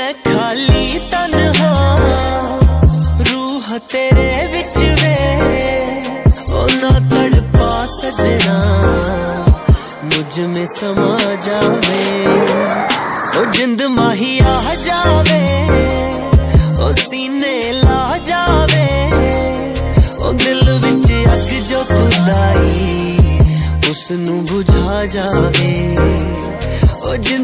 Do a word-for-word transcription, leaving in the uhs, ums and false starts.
मैं खाली तन्हा रूह तेरे विच वे ओ ना तड़पा सजना मुझ में समा जावे ओ जिंद माही आ जावे ओ सीने ला जावे ओ दिल विच अग जो तुदाई उसनू बुझा जावे ओ जिंद